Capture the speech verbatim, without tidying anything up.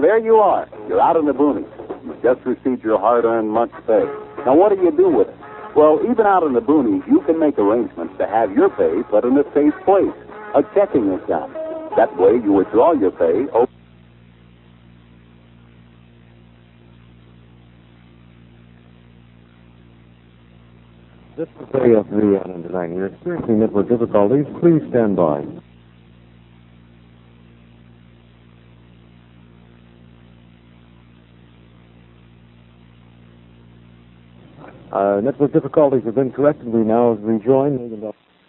So there you are. You're out in the boonies. You just received your hard-earned month's pay. Now, what do you do with it? Well, even out in the boonies, you can make arrangements to have your pay put in a safe place, a checking account. That way, you withdraw your pay. Oh, This is A F V N tonight. You're experiencing network difficulties. Please stand by. Uh, network difficulties have been corrected. We now rejoin.